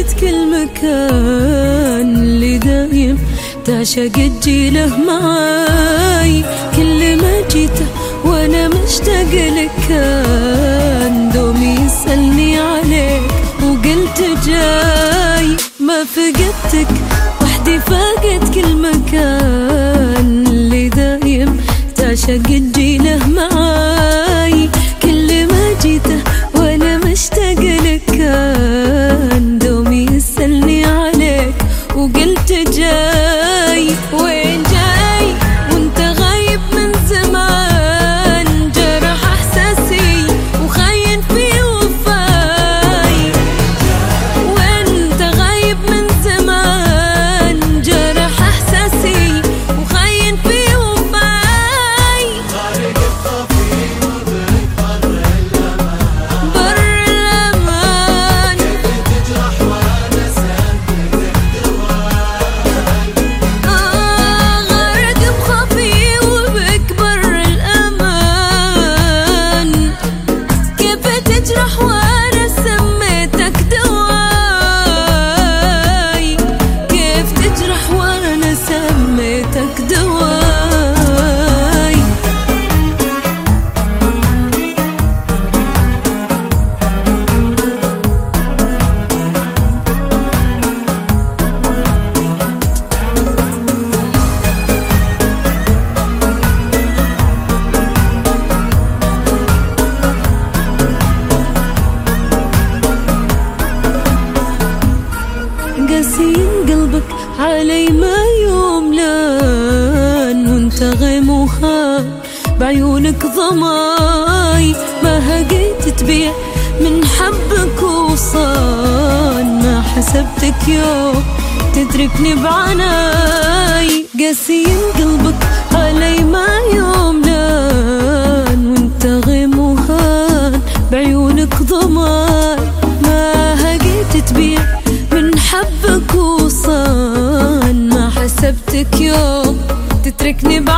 كل مكان اللي دايم تعشق تجيله معاي. كل ما جيته وانا مشتاق لك كان دومي يسألني عليك وقلت جاي. ما فقدتك وحدي فاقد كل مكان اللي دايم تعشق تجيله معاي. كل ما جيته وانا مشتاق لك كان دومي يسألني عليك وقلت جاي. وين جاي وانت غايب من زمان؟ جرح احساسي وخاين في وفاي. وانت غايب من زمان جرح احساسي وخاين في وفاي. بر الامان تجرح وانا سالتك دواي. غرق بخفي وبك بر الامان. كيف تجرح وانا سميتك دواي. كيف تجرح وانا سميتك دواي. قاسين قلبك علي ما يوم لان. وانت غيم وهان بعيونك ضماي. ما هقيت تبيع من حبك وصان. ما حسبتك يوم تتركني بعناي. قاسين قلبك علي ما يوم لان. وانت غيم وهان بعيونك ضماي. ما هقيت تبيع من حبك وصان. ما حسبتك يوم تتركني